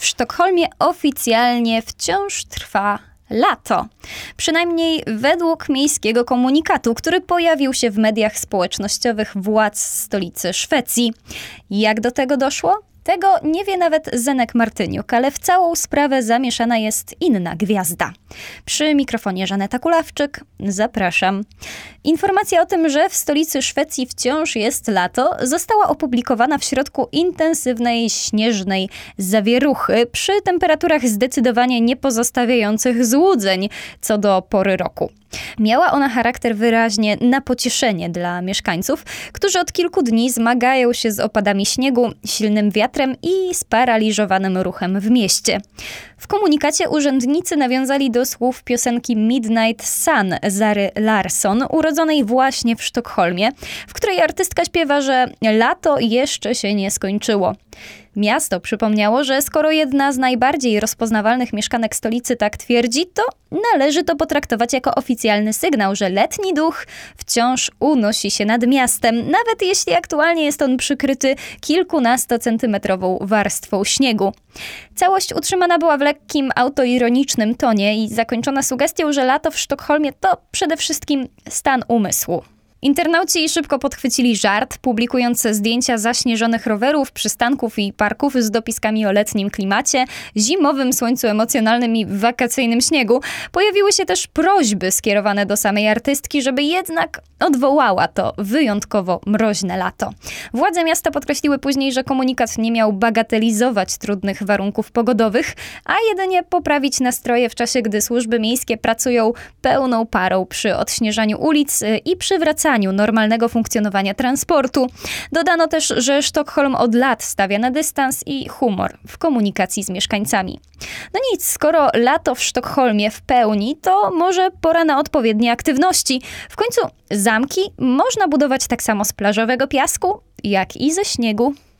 W Sztokholmie oficjalnie wciąż trwa lato. Przynajmniej według miejskiego komunikatu, który pojawił się w mediach społecznościowych władz stolicy Szwecji. Jak do tego doszło? Tego nie wie nawet Zenek Martyniuk, ale w całą sprawę zamieszana jest inna gwiazda. Przy mikrofonie Żaneta Kulawczyk, zapraszam. Informacja o tym, że w stolicy Szwecji wciąż jest lato, została opublikowana w środku intensywnej, śnieżnej zawieruchy przy temperaturach zdecydowanie nie pozostawiających złudzeń co do pory roku. Miała ona charakter wyraźnie na pocieszenie dla mieszkańców, którzy od kilku dni zmagają się z opadami śniegu, silnym wiatrem i sparaliżowanym ruchem w mieście. W komunikacie urzędnicy nawiązali do słów piosenki Midnight Sun Zary Larsson, urodzonej właśnie w Sztokholmie, w której artystka śpiewa, że lato jeszcze się nie skończyło. Miasto przypomniało, że skoro jedna z najbardziej rozpoznawalnych mieszkanek stolicy tak twierdzi, to należy to potraktować jako oficjalny sygnał, że letni duch wciąż unosi się nad miastem, nawet jeśli aktualnie jest on przykryty kilkunastocentymetrową warstwą śniegu. Całość utrzymana była w lekkim autoironicznym tonie i zakończona sugestią, że lato w Sztokholmie to przede wszystkim stan umysłu. Internauci szybko podchwycili żart, publikując zdjęcia zaśnieżonych rowerów, przystanków i parków z dopiskami o letnim klimacie, zimowym słońcu emocjonalnym i wakacyjnym śniegu. Pojawiły się też prośby skierowane do samej artystki, żeby jednak odwołała to wyjątkowo mroźne lato. Władze miasta podkreśliły później, że komunikat nie miał bagatelizować trudnych warunków pogodowych, a jedynie poprawić nastroje w czasie, gdy służby miejskie pracują pełną parą przy odśnieżaniu ulic i przywracaniu normalnego funkcjonowania transportu. Dodano też, że Sztokholm od lat stawia na dystans i humor w komunikacji z mieszkańcami. No nic, skoro lato w Sztokholmie w pełni, to może pora na odpowiednie aktywności. W końcu zamki można budować tak samo z plażowego piasku, jak i ze śniegu.